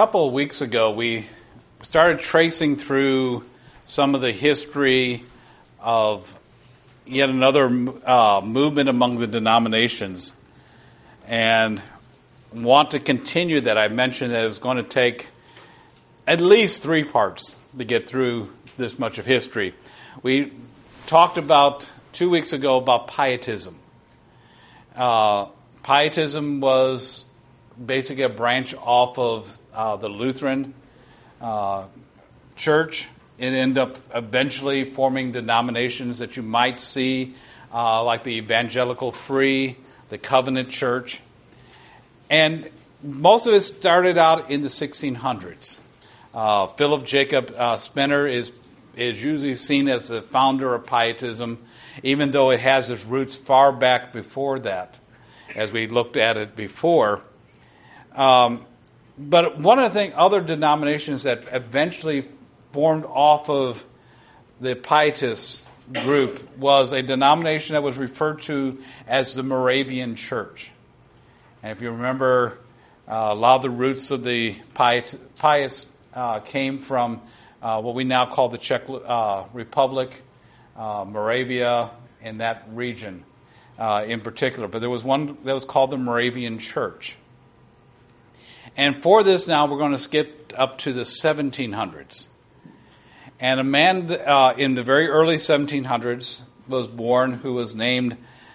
couple of weeks ago, we started tracing through some of the history of yet another movement among the denominations, and want to continue that. I mentioned that it was going to take at least 3 parts to get through this much of history. We talked about 2 weeks ago about pietism. Pietism was basically a branch off of the Lutheran church. It ended up eventually forming denominations that you might see, like the Evangelical Free, the Covenant Church. And most of it started out in the 1600s. Philip Jacob Spener is usually seen as the founder of pietism, even though it has its roots far back before that, as we looked at it before. But one of the other denominations that eventually formed off of the pietist group was a denomination that was referred to as the Moravian Church. And if you remember, a lot of the roots of the pious came from what we now call the Czech Republic, Moravia, and that region in particular. But there was one that was called the Moravian Church. And for this now, we're going to skip up to the 1700s. And a man in the very early 1700s was born who was named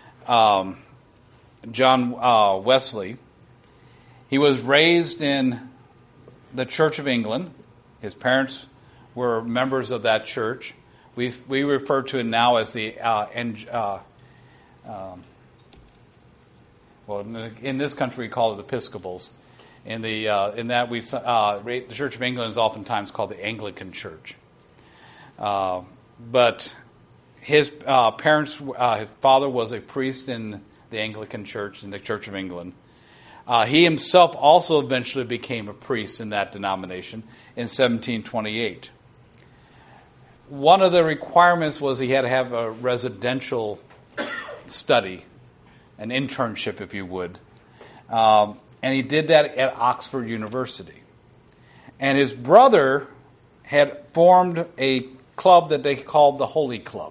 John Wesley. He was raised in the Church of England. His parents were members of that church. We refer to it now as the in this country we call it Episcopals. The Church of England is oftentimes called the Anglican Church. But his parents, his father was a priest in the Anglican Church, in the Church of England. He himself also eventually became a priest in that denomination in 1728. One of the requirements was he had to have a residential study, an internship, if you would. And he did that at Oxford University. And his brother had formed a club that they called the Holy Club.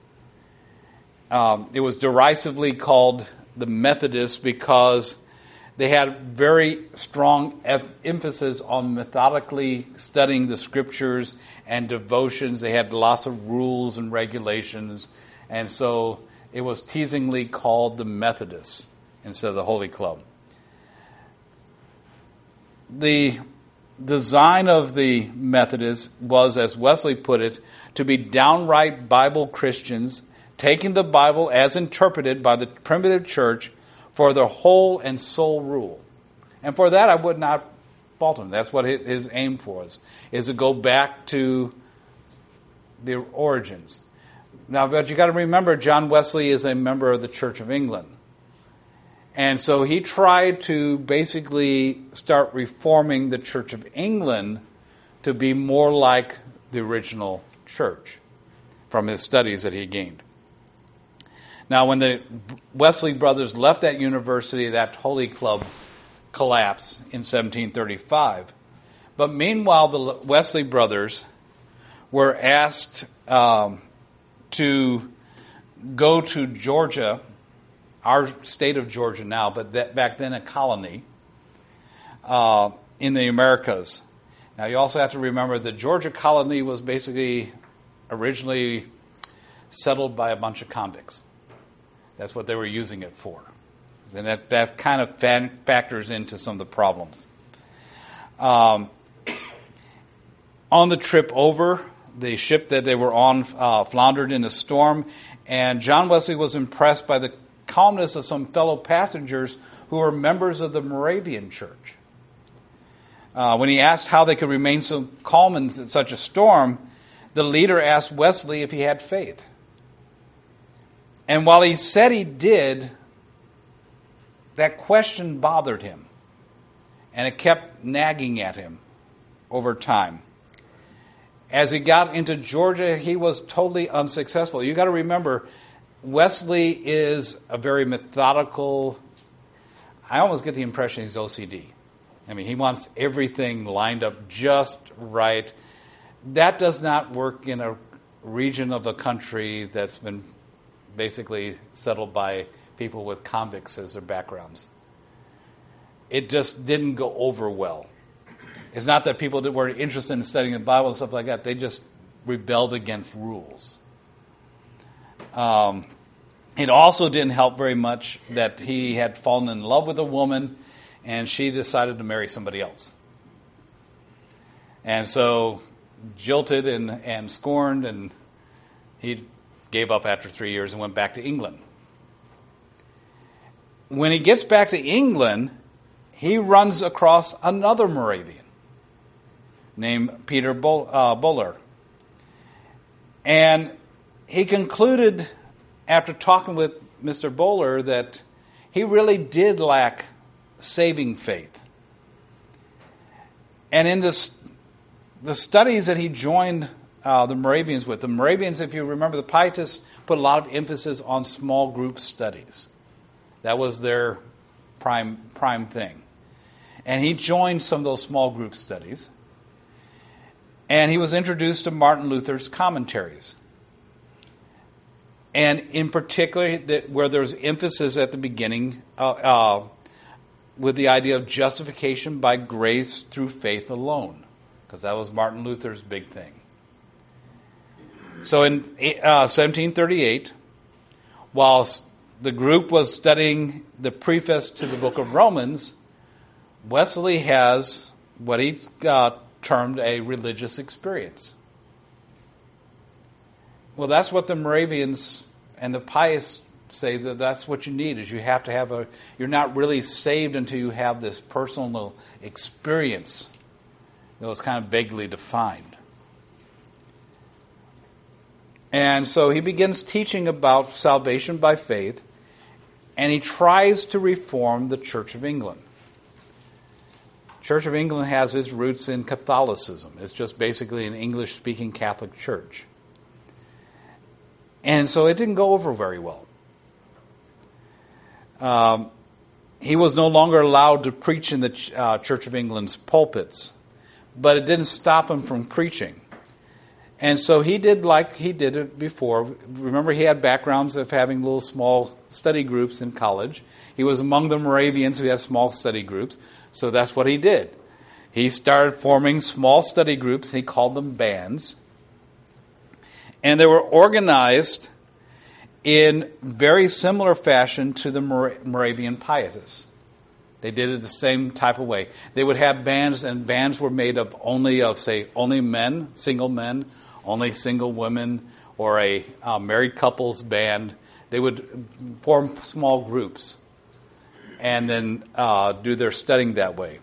It was derisively called the Methodists because they had very strong emphasis on methodically studying the scriptures and devotions. They had lots of rules and regulations. And so it was teasingly called the Methodists instead of the Holy Club. The design of the Methodists was, as Wesley put it, to be downright Bible Christians, taking the Bible as interpreted by the primitive church for their whole and sole rule. And for that, I would not fault him. That's what his aim was, is to go back to the origins. Now, but you got to remember, John Wesley is a member of the Church of England. And so he tried to basically start reforming the Church of England to be more like the original church from his studies that he gained. Now, when the Wesley brothers left that university, that Holy Club collapsed in 1735. But meanwhile, the Wesley brothers were asked to go to Georgia, our state of Georgia now, but back then a colony in the Americas. Now, you also have to remember the Georgia colony was basically originally settled by a bunch of convicts. That's what they were using it for. And that kind of factors into some of the problems. On the trip over, the ship that they were on floundered in a storm, and John Wesley was impressed by the calmness of some fellow passengers who were members of the Moravian Church. When he asked how they could remain so calm in such a storm, the leader asked Wesley if he had faith. And while he said he did, that question bothered him. And it kept nagging at him over time. As he got into Georgia, he was totally unsuccessful. You got to remember, Wesley is a very methodical, I almost get the impression he's OCD. I mean, he wants everything lined up just right. That does not work in a region of the country that's been basically settled by people with convicts as their backgrounds. It just didn't go over well. It's not that people weren't interested in studying the Bible and stuff like that. They just rebelled against rules. It also didn't help very much that he had fallen in love with a woman and she decided to marry somebody else. And so, jilted and scorned, and he gave up after 3 years and went back to England. When he gets back to England, he runs across another Moravian named Peter Buller. And he concluded, after talking with Mr. Buller, that he really did lack saving faith. And in the studies that he joined the Moravians with, the Moravians, if you remember, the Pietists put a lot of emphasis on small group studies. That was their prime thing. And he joined some of those small group studies. And he was introduced to Martin Luther's commentaries. And in particular, where there's emphasis at the beginning with the idea of justification by grace through faith alone, because that was Martin Luther's big thing. So in 1738, whilst the group was studying the preface to the book of Romans, Wesley has what he termed a religious experience. Well, that's what the Moravians and the Pietists say, that that's what you need, is you have to have you're not really saved until you have this personal experience that was kind of vaguely defined. And so he begins teaching about salvation by faith, and he tries to reform the Church of England. Church of England has its roots in Catholicism. It's just basically an English-speaking Catholic church. And so it didn't go over very well. He was no longer allowed to preach in the Church of England's pulpits, but it didn't stop him from preaching. And so he did like he did it before. Remember, he had backgrounds of having little small study groups in college. He was among the Moravians who had small study groups, so that's what he did. He started forming small study groups. He called them bands. And they were organized in very similar fashion to the Moravian Pietists. They did it the same type of way. They would have bands, and bands were made of only men, only single women, or a married couples band. They would form small groups and then do their studying that way.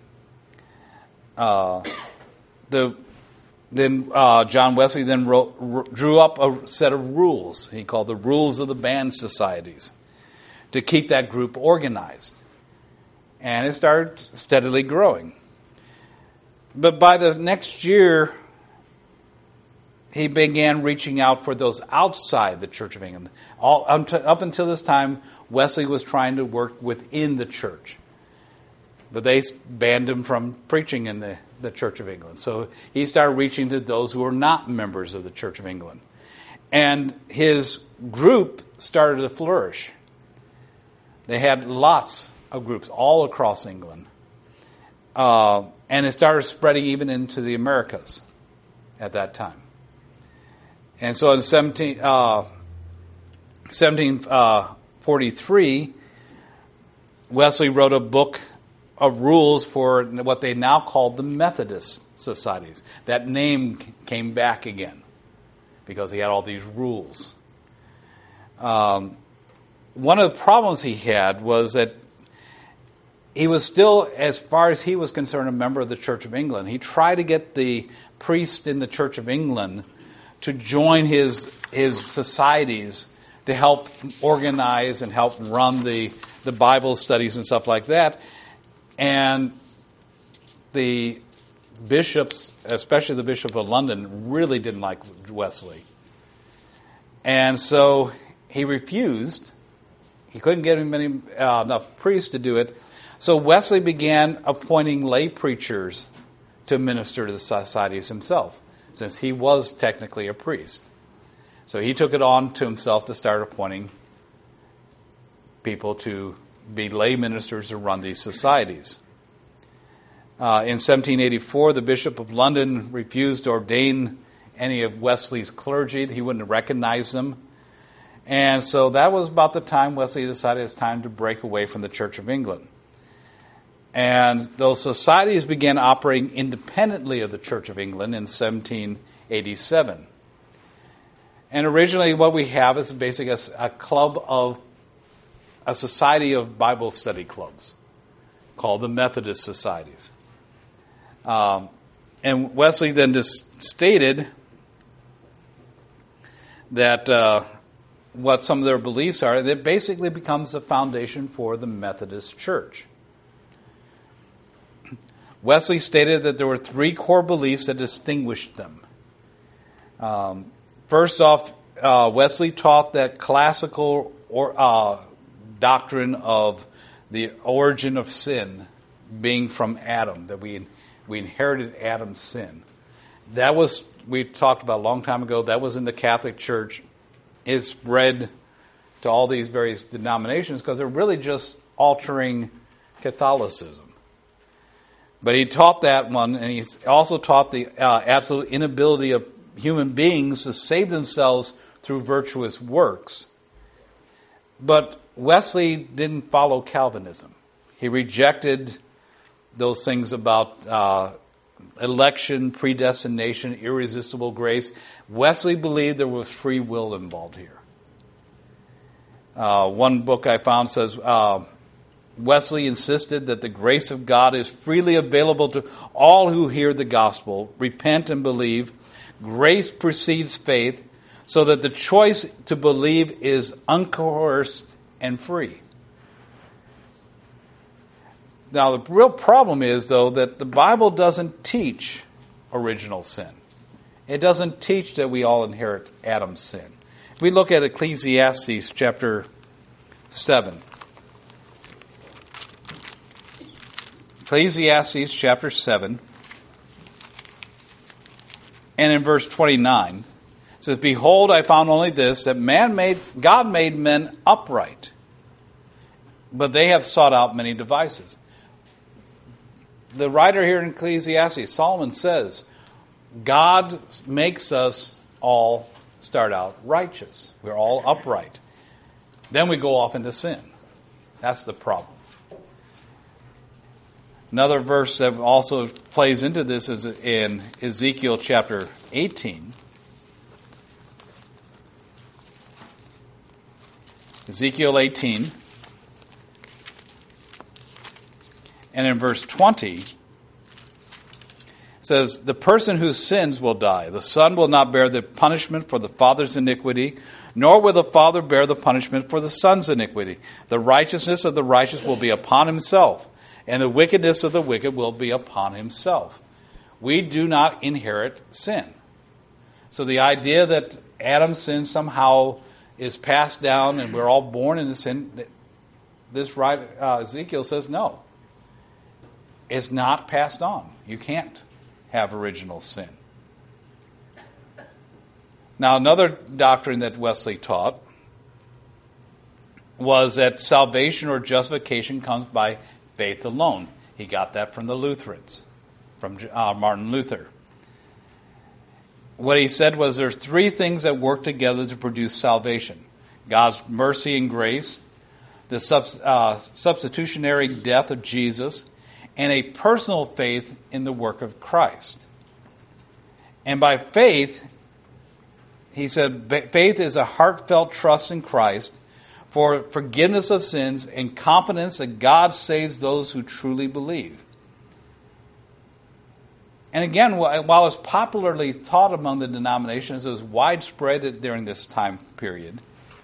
Then John Wesley then drew up a set of rules. He called the rules of the band societies to keep that group organized. And it started steadily growing. But by the next year, he began reaching out for those outside the Church of England. Up until this time, Wesley was trying to work within the church. But they banned him from preaching in the Church of England. So he started reaching to those who were not members of the Church of England. And his group started to flourish. They had lots of groups all across England. And it started spreading even into the Americas at that time. And so in 1743, Wesley wrote a book of rules for what they now called the Methodist societies. That name came back again because he had all these rules. One of the problems he had was that he was still, as far as he was concerned, a member of the Church of England. He tried to get the priests in the Church of England to join his societies to help organize and help run the Bible studies and stuff like that. And the bishops, especially the Bishop of London, really didn't like Wesley. And so he refused. He couldn't get enough priests to do it. So Wesley began appointing lay preachers to minister to the societies himself, since he was technically a priest. So he took it on to himself to start appointing people to be lay ministers to run these societies. In 1784, the Bishop of London refused to ordain any of Wesley's clergy. He wouldn't recognize them. And so that was about the time Wesley decided it's time to break away from the Church of England. And those societies began operating independently of the Church of England in 1787. And originally what we have is basically a society of Bible study clubs called the Methodist Societies. And Wesley then just stated that what some of their beliefs are, that basically becomes the foundation for the Methodist Church. Wesley stated that there were three core beliefs that distinguished them. First off, Wesley taught that classical doctrine of the origin of sin being from Adam, that we inherited Adam's sin. That was, we talked about a long time ago, that was in the Catholic Church. It's spread to all these various denominations because they're really just altering Catholicism. But he taught that one, and he also taught the absolute inability of human beings to save themselves through virtuous works. But Wesley didn't follow Calvinism. He rejected those things about election, predestination, irresistible grace. Wesley believed there was free will involved here. One book I found says Wesley insisted that the grace of God is freely available to all who hear the gospel, repent and believe. Grace precedes faith, so that the choice to believe is uncoerced and free. Now, the real problem is, though, that the Bible doesn't teach original sin. It doesn't teach that we all inherit Adam's sin. If we look at Ecclesiastes chapter 7. Ecclesiastes chapter 7. And in verse 29, it says, "Behold, I found only this, that God made men upright, but they have sought out many devices." The writer here in Ecclesiastes, Solomon, says, God makes us all start out righteous. We're all upright. Then we go off into sin. That's the problem. Another verse that also plays into this is in Ezekiel chapter 18. Ezekiel 18. And in verse 20, it says, "The person who sins will die. The son will not bear the punishment for the father's iniquity, nor will the father bear the punishment for the son's iniquity. The righteousness of the righteous will be upon himself, and the wickedness of the wicked will be upon himself." We do not inherit sin. So the idea that Adam's sin somehow is passed down and we're all born into sin, Ezekiel says no. It's not passed on. You can't have original sin. Now, another doctrine that Wesley taught was that salvation or justification comes by faith alone. He got that from the Lutherans, from Martin Luther. What he said was there's three things that work together to produce salvation: God's mercy and grace, the substitutionary death of Jesus, and a personal faith in the work of Christ. And by faith, he said, faith is a heartfelt trust in Christ for forgiveness of sins and confidence that God saves those who truly believe. And again, while it's popularly taught among the denominations, it was widespread during this time period,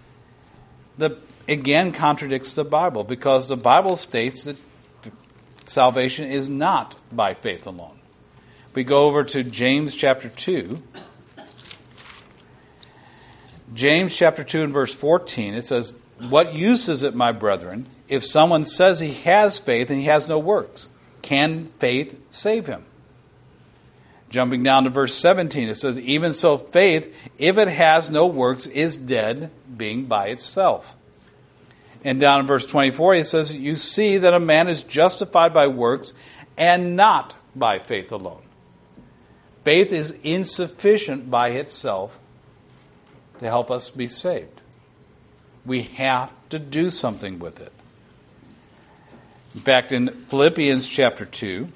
again contradicts the Bible, because the Bible states that salvation is not by faith alone. We go over to James chapter 2. James chapter 2 and verse 14, it says, "What use is it, my brethren, if someone says he has faith and he has no works? Can faith save him?" Jumping down to verse 17, it says, "Even so faith, if it has no works, is dead, being by itself." And down in verse 24, it says, "You see that a man is justified by works and not by faith alone." Faith is insufficient by itself to help us be saved. We have to do something with it. In fact, in Philippians chapter 2,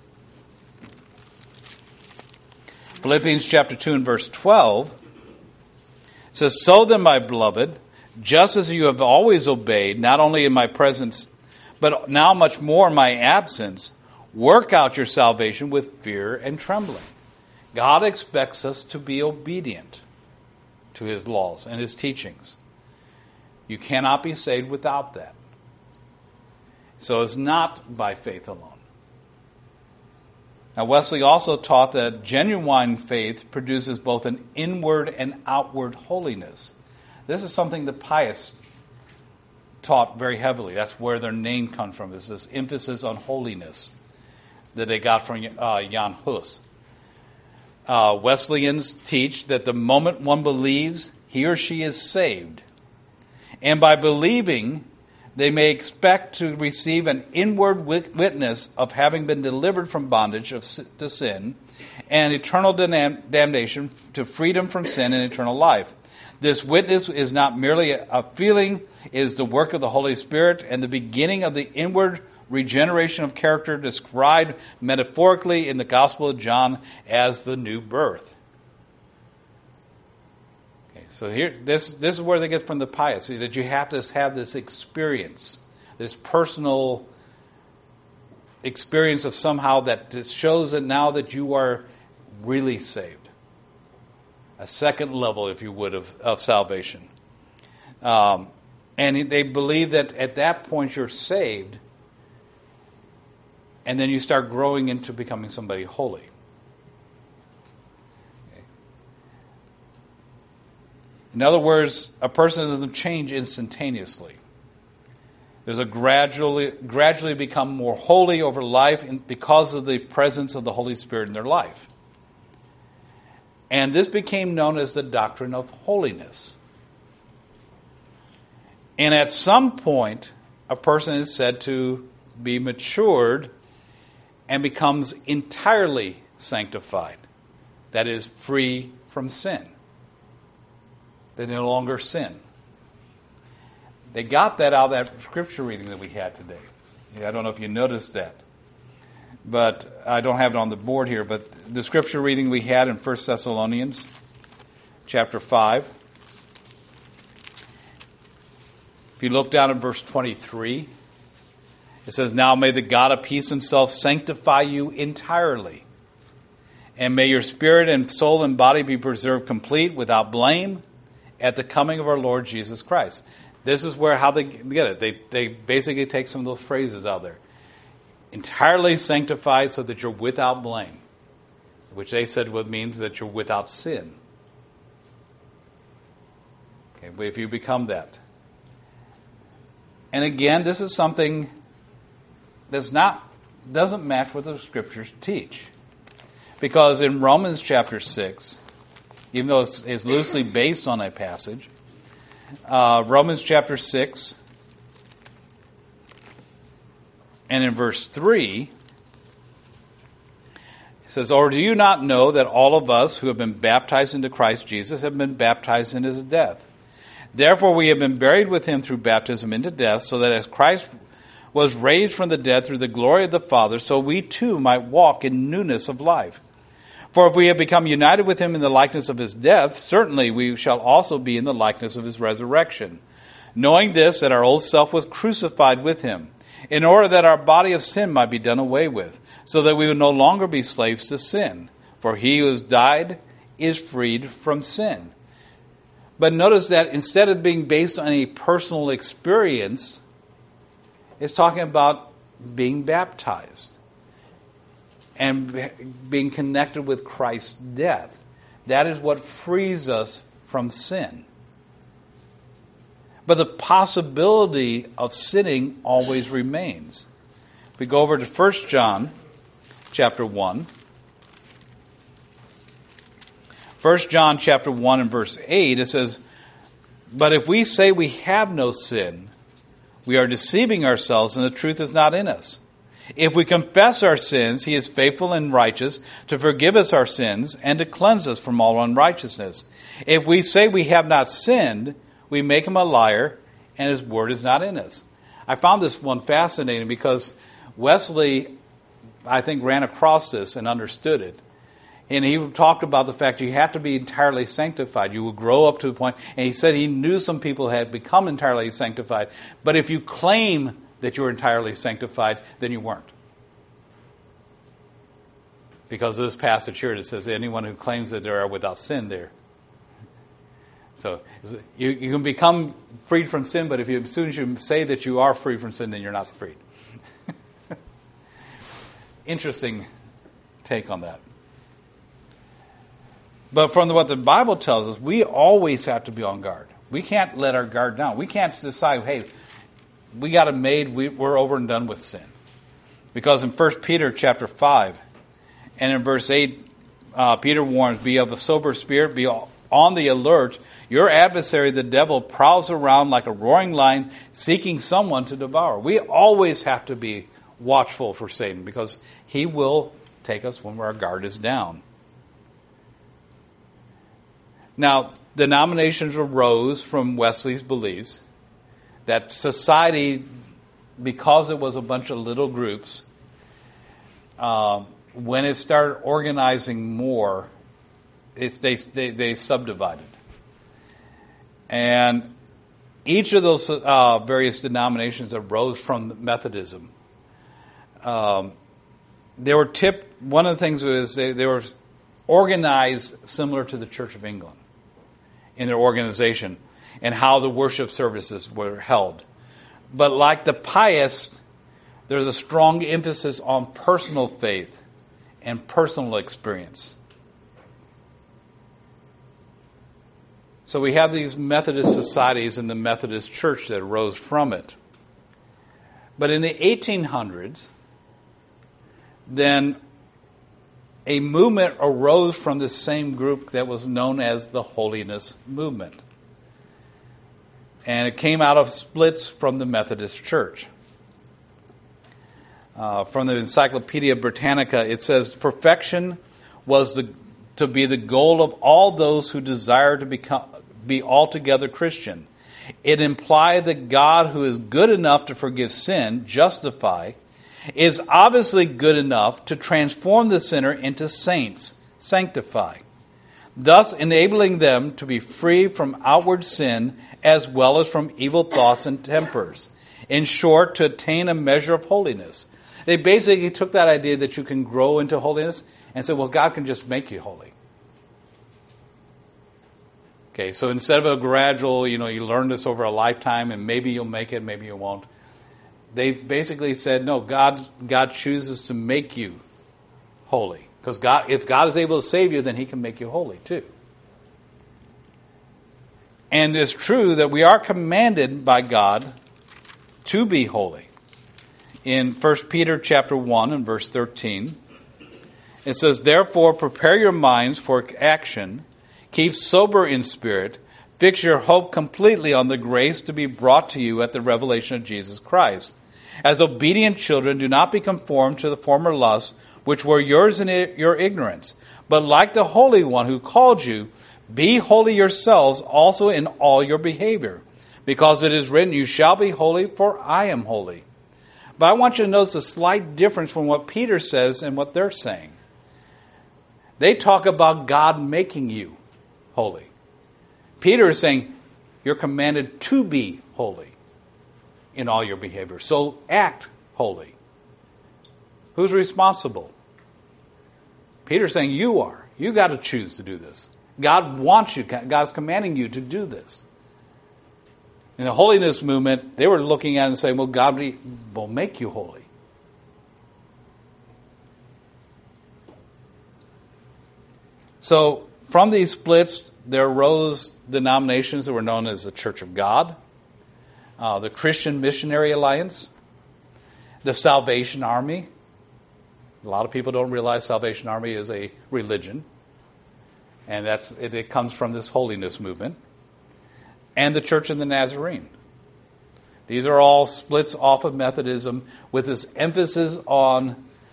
Philippians chapter 2 and verse 12, it says, "So then, my beloved, just as you have always obeyed, not only in my presence, but now much more in my absence, work out your salvation with fear and trembling." God expects us to be obedient to His laws and His teachings. You cannot be saved without that. So it's not by faith alone. Now, Wesley also taught that genuine faith produces both an inward and outward holiness. This is something the pious taught very heavily. That's where their name comes from, is this emphasis on holiness that they got from Jan Hus. Wesleyans teach that the moment one believes, he or she is saved. And by believing, they may expect to receive an inward witness of having been delivered from bondage to sin and eternal damnation to freedom from sin and eternal life. This witness is not merely a feeling, it is the work of the Holy Spirit and the beginning of the inward regeneration of character described metaphorically in the Gospel of John as the new birth. Okay, so here, this is where they get from the pious, that you have to have this experience, this personal experience of somehow that shows that now that you are really saved. A second level, if you would, of salvation. And they believe that at that point you're saved, and then you start growing into becoming somebody holy. Okay. In other words, a person doesn't change instantaneously. There's a gradually become more holy over life because of the presence of the Holy Spirit in their life. And this became known as the doctrine of holiness. And at some point, a person is said to be matured and becomes entirely sanctified. That is, free from sin. They no longer sin. They got that out of that scripture reading that we had today. I don't know if you noticed that. But I don't have it on the board here. But the scripture reading we had in 1 Thessalonians chapter 5. If you look down at verse 23, it says, "Now may the God of peace himself sanctify you entirely. And may your spirit and soul and body be preserved complete without blame at the coming of our Lord Jesus Christ." This is how they get it. They basically take some of those phrases out there. Entirely sanctified so that you're without blame, which they said means that you're without sin. Okay, but if you become that. And again, this is something doesn't match what the scriptures teach. Because in Romans chapter 6, even though it's loosely based on a passage, Romans chapter 6, and in verse 3, it says, "Or do you not know that all of us who have been baptized into Christ Jesus have been baptized in his death? Therefore we have been buried with him through baptism into death, so that as Christ was raised from the dead through the glory of the Father, so we too might walk in newness of life. For if we have become united with him in the likeness of his death, certainly we shall also be in the likeness of his resurrection. Knowing this, that our old self was crucified with him, in order that our body of sin might be done away with, so that we would no longer be slaves to sin. For he who has died is freed from sin." But notice that instead of being based on a personal experience, it's talking about being baptized and being connected with Christ's death. That is what frees us from sin. but the possibility of sinning always remains. If we go over to 1 John chapter 1. 1 John chapter 1 and verse 8, it says, "But if we say we have no sin, we are deceiving ourselves and the truth is not in us. If we confess our sins, he is faithful and righteous to forgive us our sins and to cleanse us from all unrighteousness. If we say we have not sinned, we make him a liar and his word is not in us." I found this one fascinating because Wesley, I think, ran across this and understood it. And he talked about the fact you have to be entirely sanctified. You will grow up to the point. And he said he knew some people had become entirely sanctified. But if you claim that you're entirely sanctified, then you weren't. Because of this passage here that says anyone who claims that they are without sin there. So you can become freed from sin, but as soon as you say that you are free from sin, then you're not freed. Interesting take on that. But from what the Bible tells us, we always have to be on guard. We can't let our guard down. We can't decide, hey, we got it made, we're over and done with sin. Because in 1 Peter chapter 5 and in verse 8, Peter warns, "Be of a sober spirit, be on the alert. Your adversary, the devil, prowls around like a roaring lion, seeking someone to devour." We always have to be watchful for Satan because he will take us when our guard is down. Now, denominations arose from Wesley's beliefs that society, because it was a bunch of little groups, when it started organizing more, they subdivided. And each of those various denominations arose from Methodism. They were one of the things was they were organized similar to the Church of England in their organization and how the worship services were held. But like the pious, there's a strong emphasis on personal faith and personal experience. So we have these Methodist societies in the Methodist Church that arose from it. But in the 1800s, then a movement arose from the same group that was known as the Holiness Movement. And it came out of splits from the Methodist Church. From the Encyclopedia Britannica, it says, "Perfection was to be the goal of all those who desire to be altogether Christian. It implied that God, who is good enough to forgive sin, justify, is obviously good enough to transform the sinner into saints, sanctify, thus enabling them to be free from outward sin as well as from evil thoughts and tempers. In short, to attain a measure of holiness." They basically took that idea that you can grow into holiness and said, well, God can just make you holy. Okay, so instead of a gradual, you learn this over a lifetime and maybe you'll make it, maybe you won't. They basically said, no, God chooses to make you holy. Because if God is able to save you, then he can make you holy too. And it's true that we are commanded by God to be holy. In 1 Peter chapter 1 and verse 13, it says, "Therefore prepare your minds for action, keep sober in spirit, fix your hope completely on the grace to be brought to you at the revelation of Jesus Christ. As obedient children, do not be conformed to the former lusts which were yours in your ignorance, but like the Holy One who called you, be holy yourselves also in all your behavior, because it is written, you shall be holy, for I am holy." But I want you to notice a slight difference from what Peter says and what they're saying. They talk about God making you holy. Peter is saying, you're commanded to be holy in all your behavior. So act holy. Who's responsible? Peter's saying you are. You got to choose to do this. God wants you. God's commanding you to do this. In the holiness movement, they were looking at it and saying, well, God will make you holy. So from these splits, there arose denominations that were known as the Church of God the Christian Missionary Alliance, the Salvation Army. A lot of people don't realize Salvation Army is a religion, and it comes from this holiness movement, and the Church of the Nazarene. These are all splits off of Methodism with this emphasis on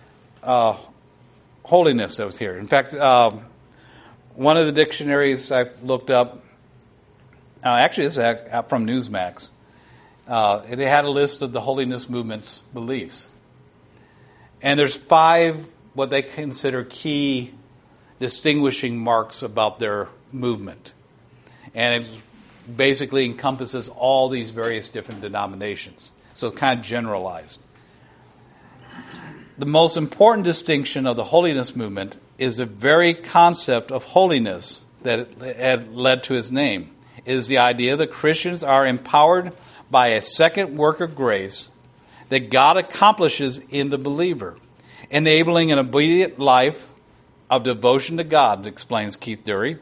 holiness that was here. In fact, one of the dictionaries I looked up, actually this is from Newsmax, it had a list of the holiness movement's beliefs. And there's 5 what they consider key distinguishing marks about their movement. And it basically encompasses all these various different denominations. So it's kind of generalized. The most important distinction of the holiness movement is the very concept of holiness that had led to his name. It is the idea that Christians are empowered by a second work of grace that God accomplishes in the believer, enabling an obedient life of devotion to God, explains Keith Dury.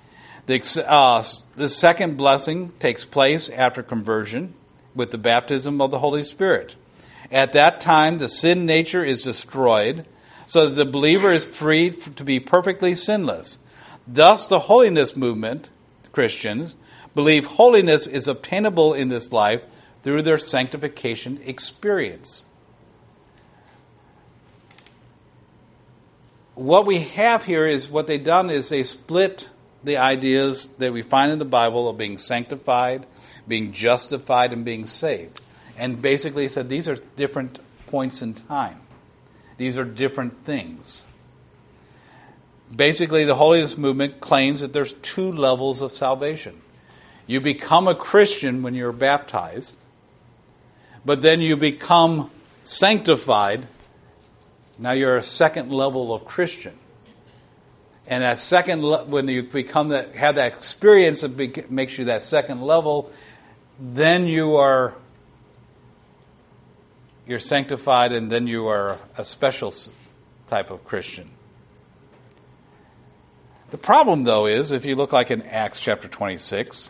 The second blessing takes place after conversion with the baptism of the Holy Spirit. At that time, the sin nature is destroyed, so that the believer is freed to be perfectly sinless. Thus, the holiness movement, Christians, believe holiness is obtainable in this life through their sanctification experience. What we have here is what they've done is they split the ideas that we find in the Bible of being sanctified, being justified, and being saved. And basically said these are different points in time. These are different things. Basically, the holiness movement claims that there's 2 levels of salvation. You become a Christian when you're baptized, but then you become sanctified. Now you're a second level of Christian. And that second, when you become that, have that experience that makes you that second level, then you're sanctified, and then you are a special type of Christian. The problem, though, is if you look like in Acts chapter 26,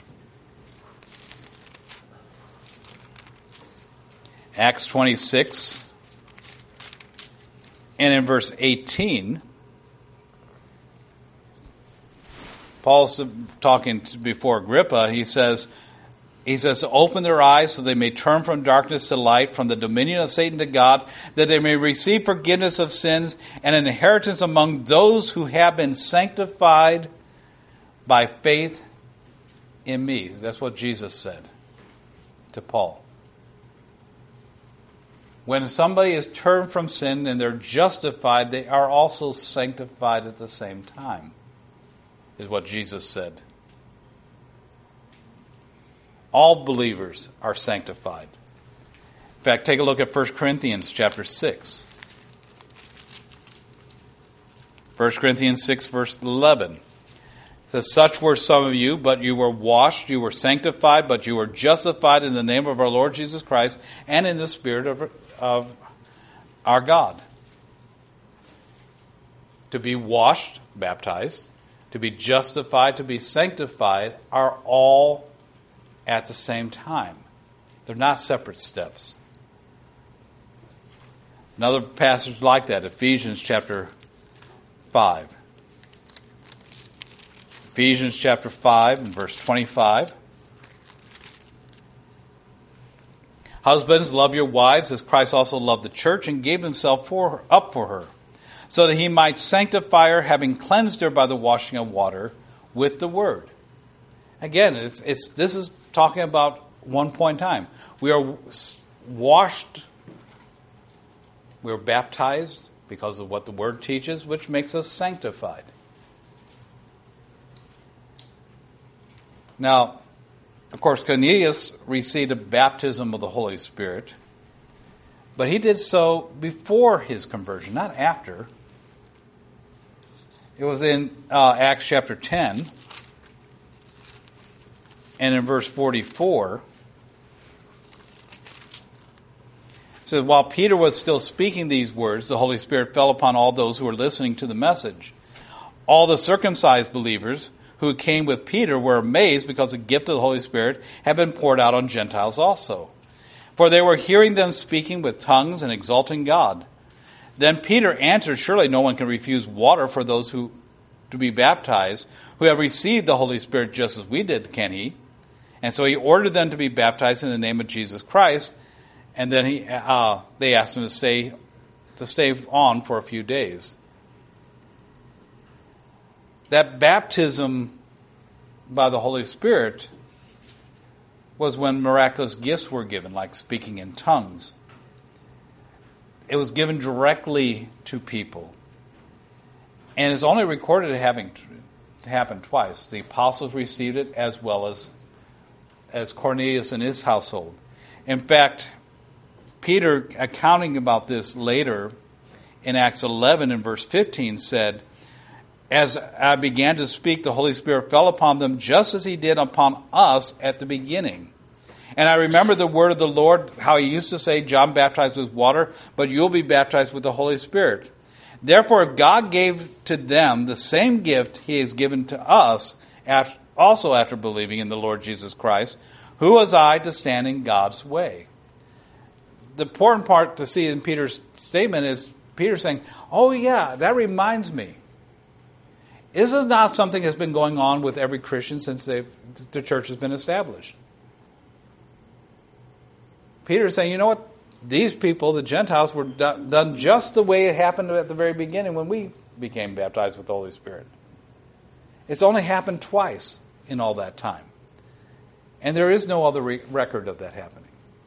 Acts 26, and in verse 18, Paul's talking before Agrippa. He says, open their eyes so they may turn from darkness to light, from the dominion of Satan to God, that they may receive forgiveness of sins and an inheritance among those who have been sanctified by faith in me. That's what Jesus said to Paul. When somebody is turned from sin and they're justified, they are also sanctified at the same time, is what Jesus said. All believers are sanctified. In fact, take a look at 1 Corinthians chapter 6. 1 Corinthians 6, verse 11. It says, such were some of you, but you were washed, you were sanctified, but you were justified in the name of our Lord Jesus Christ and in the Spirit of our God. To be washed, baptized, to be justified, to be sanctified are all at the same time. They're not separate steps. Another passage like that, Ephesians chapter 5. Ephesians chapter 5 and verse 25. Husbands, love your wives as Christ also loved the church and gave himself up for her, so that he might sanctify her, having cleansed her by the washing of water with the word. Again, this is talking about one point in time. We are washed, we are baptized because of what the word teaches, which makes us sanctified. Now, of course, Cornelius received a baptism of the Holy Spirit, but he did so before his conversion, not after. It was in Acts chapter 10, and in verse 44. It says, while Peter was still speaking these words, the Holy Spirit fell upon all those who were listening to the message. All the circumcised believers who came with Peter were amazed because the gift of the Holy Spirit had been poured out on Gentiles also. For they were hearing them speaking with tongues and exalting God. Then Peter answered, surely no one can refuse water for those who to be baptized, who have received the Holy Spirit just as we did, can he? And so he ordered them to be baptized in the name of Jesus Christ, and then they asked him to stay on for a few days. That baptism by the Holy Spirit was when miraculous gifts were given, like speaking in tongues. It was given directly to people. And it's only recorded to happen twice. The apostles received it as well as Cornelius and his household. In fact, Peter, accounting about this later in Acts 11 and verse 15, said, as I began to speak, the Holy Spirit fell upon them just as he did upon us at the beginning. And I remember the word of the Lord, how he used to say, John baptized with water, but you'll be baptized with the Holy Spirit. Therefore, if God gave to them the same gift he has given to us, also after believing in the Lord Jesus Christ, who was I to stand in God's way? The important part to see in Peter's statement is Peter saying, oh yeah, that reminds me. This is not something that's been going on with every Christian since the church has been established. Peter is saying, you know what? These people, the Gentiles, were done just the way it happened at the very beginning when we became baptized with the Holy Spirit. It's only happened twice in all that time. And there is no other record of that happening.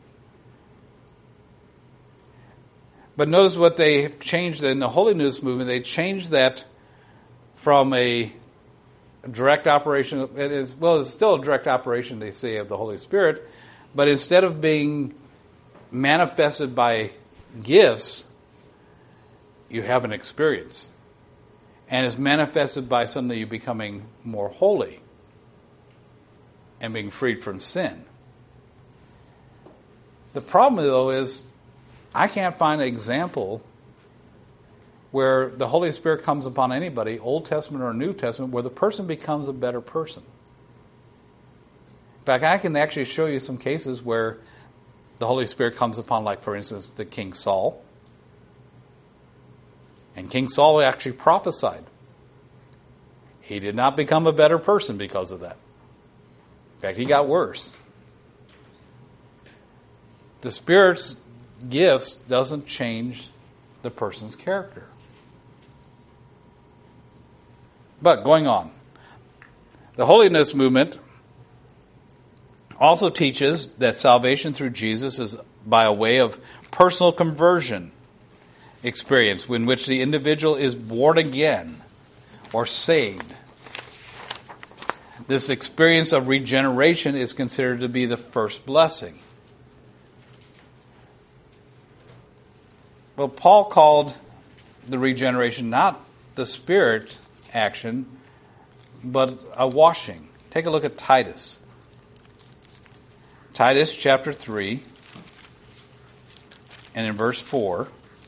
But notice what they have changed in the Holiness movement. They changed that from a direct operation. It's still a direct operation, they say, of the Holy Spirit. But instead of being manifested by gifts, you have an experience. And it's manifested by suddenly you becoming more holy and being freed from sin. The problem, though, is I can't find an example where the Holy Spirit comes upon anybody, Old Testament or New Testament, where the person becomes a better person. In fact, I can actually show you some cases where the Holy Spirit comes upon, like, for instance, the King Saul. And King Saul actually prophesied. He did not become a better person because of that. In fact, he got worse. The Spirit's gifts doesn't change the person's character. But going on, the Holiness movement also teaches that salvation through Jesus is by a way of personal conversion experience in which the individual is born again or saved. This experience of regeneration is considered to be the first blessing. Well, Paul called the regeneration not the Spirit action, but a washing. Take a look at Titus. Titus chapter 3 and in verse 4.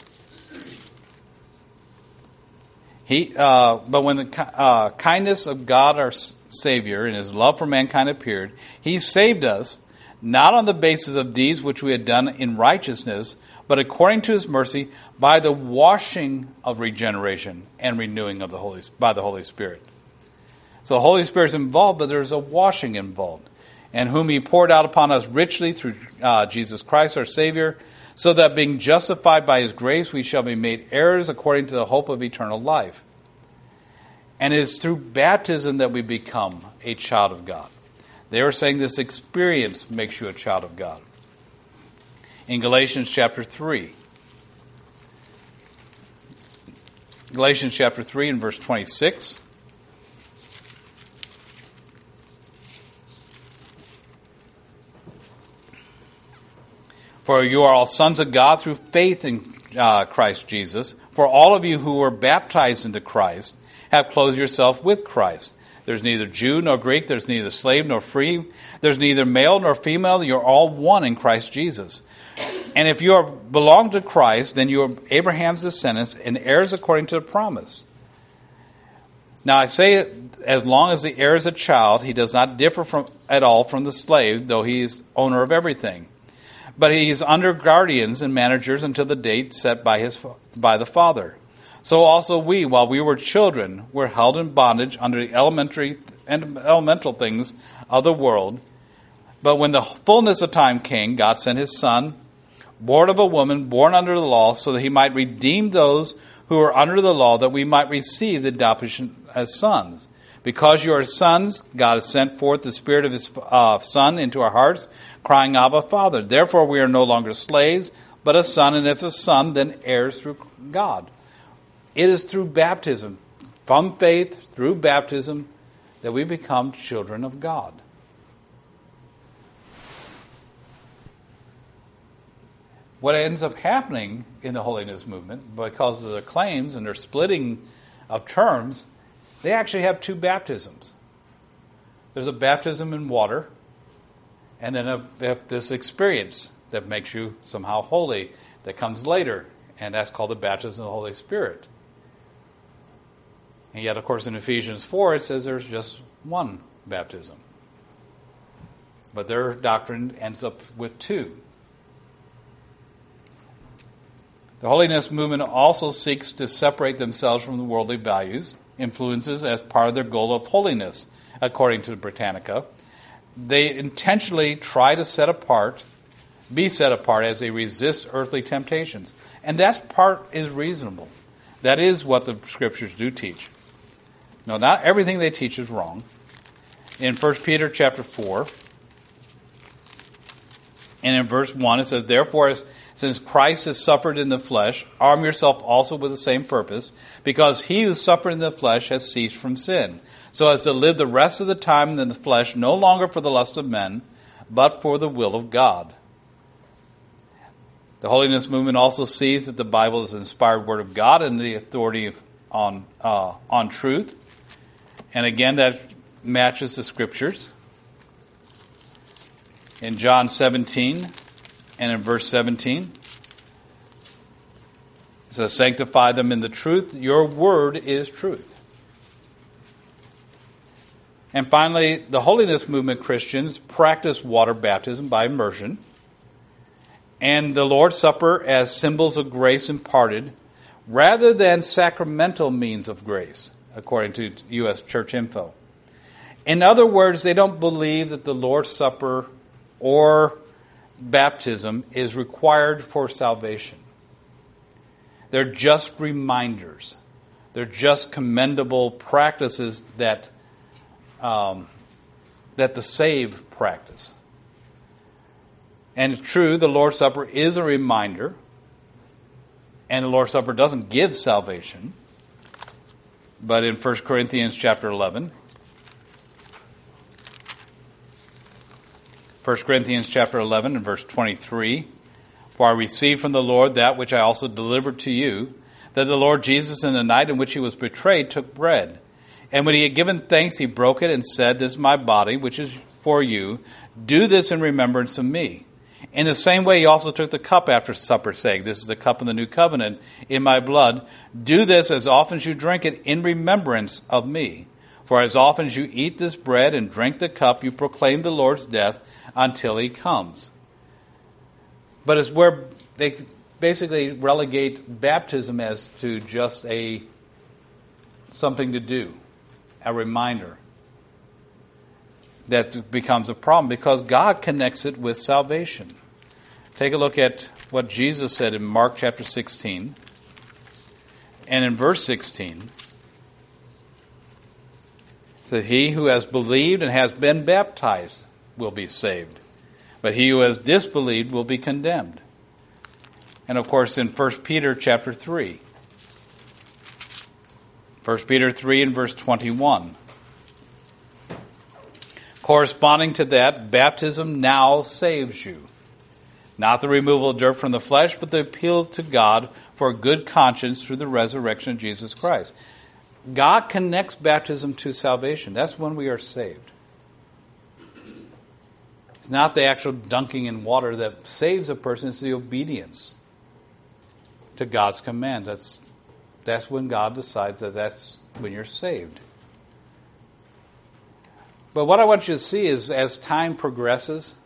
But when the kindness of God our Savior and His love for mankind appeared, He saved us, not on the basis of deeds which we had done in righteousness, but according to His mercy, by the washing of regeneration and renewing of by the Holy Spirit. So the Holy Spirit is involved, but there's a washing involved, and whom He poured out upon us richly through Jesus Christ our Savior, so that being justified by His grace, we shall be made heirs according to the hope of eternal life. And it is through baptism that we become a child of God. They are saying this experience makes you a child of God. In Galatians chapter 3. Galatians chapter 3 and verse 26. For you are all sons of God through faith in Christ Jesus. For all of you who were baptized into Christ have clothed yourself with Christ. There's neither Jew nor Greek. There's neither slave nor free. There's neither male nor female. You're all one in Christ Jesus. And if you belong to Christ, then you are Abraham's descendants and heirs according to the promise. Now I say, as long as the heir is a child, he does not differ at all from the slave, though he is owner of everything. But he is under guardians and managers until the date set by the father. So also we, while we were children, were held in bondage under the elemental things of the world. But when the fullness of time came, God sent his Son, born of a woman, born under the law, so that he might redeem those who are under the law, that we might receive the adoption as sons. Because you are sons, God has sent forth the Spirit of his Son into our hearts, crying, Abba, Father. Therefore we are no longer slaves, but a son, and if a son, then heirs through God. It is through baptism, from faith, through baptism, that we become children of God. What ends up happening in the holiness movement, because of their claims and their splitting of terms, they actually have two baptisms. There's a baptism in water, and then this experience that makes you somehow holy that comes later, and that's called the baptism of the Holy Spirit. And yet, of course, in Ephesians 4, it says there's just one baptism. But their doctrine ends up with two. The holiness movement also seeks to separate themselves from the worldly values, influences as part of their goal of holiness, according to Britannica. They intentionally try to be set apart as they resist earthly temptations. And that part is reasonable. That is what the Scriptures do teach. No, not everything they teach is wrong. In 1 Peter chapter 4, and in verse 1, it says, Therefore, since Christ has suffered in the flesh, arm yourself also with the same purpose, because he who suffered in the flesh has ceased from sin, so as to live the rest of the time in the flesh, no longer for the lust of men, but for the will of God. The holiness movement also sees that the Bible is the inspired word of God and the authority on truth. And again, that matches the Scriptures. In John 17 and in verse 17, it says, Sanctify them in the truth. Your word is truth. And finally, the holiness movement Christians practice water baptism by immersion and the Lord's Supper as symbols of grace imparted rather than sacramental means of grace, according to U.S. Church Info. In other words, they don't believe that the Lord's Supper or baptism is required for salvation. They're just reminders. They're just commendable practices that the saved practice. And it's true, the Lord's Supper is a reminder, and the Lord's Supper doesn't give salvation. But in 1 Corinthians chapter 11, 1 Corinthians chapter 11 and verse 23, For I received from the Lord that which I also delivered to you, that the Lord Jesus in the night in which he was betrayed took bread. And when he had given thanks, he broke it and said, This is my body, which is for you. Do this in remembrance of me. In the same way, he also took the cup after supper, saying, This is the cup of the new covenant in my blood. Do this as often as you drink it in remembrance of me. For as often as you eat this bread and drink the cup, you proclaim the Lord's death until he comes. But it's where they basically relegate baptism as to just something to do, a reminder. That becomes a problem because God connects it with salvation. Take a look at what Jesus said in Mark chapter 16. And in verse 16, it says, He who has believed and has been baptized will be saved, but he who has disbelieved will be condemned. And of course in 1 Peter chapter 3. 1 Peter 3 and verse 21. Corresponding to that, baptism now saves you. Not the removal of dirt from the flesh, but the appeal to God for a good conscience through the resurrection of Jesus Christ. God connects baptism to salvation. That's when we are saved. It's not the actual dunking in water that saves a person. It's the obedience to God's command. That's when God decides that that's when you're saved. But what I want you to see is as time progresses,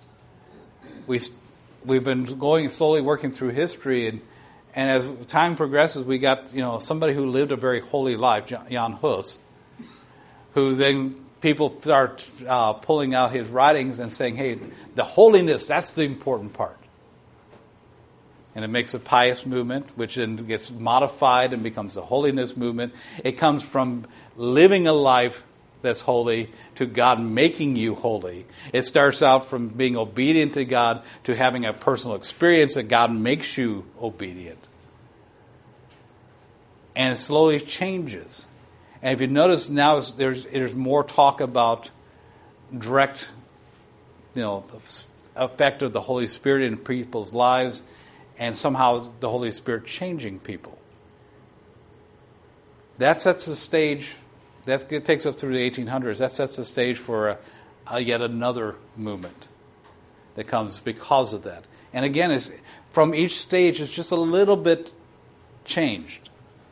we've been going slowly working through history, and as time progresses, we got somebody who lived a very holy life, Jan Hus, who then people start pulling out his writings and saying, hey, the holiness, that's the important part. And it makes a pious movement, which then gets modified and becomes a holiness movement. It comes from living a life that's holy to God making you holy. It starts out from being obedient to God to having a personal experience that God makes you obedient. And it slowly changes. And if you notice now, there's more talk about direct, the effect of the Holy Spirit in people's lives, and somehow the Holy Spirit changing people. That sets the stage. That takes us through the 1800s. That sets the stage for yet another movement that comes because of that. And again, from each stage, it's just a little bit changed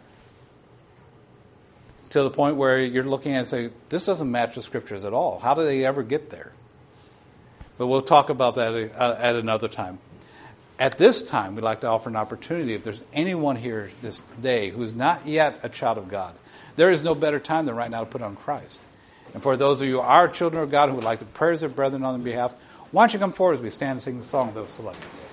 to the point where you're looking at it and say, this doesn't match the Scriptures at all. How did they ever get there? But we'll talk about that at another time. At this time, we'd like to offer an opportunity. If there's anyone here this day who's not yet a child of God, there is no better time than right now to put on Christ. And for those of you who are children of God who would like to pray as their brethren on their behalf, why don't you come forward as we stand and sing the song that was selected.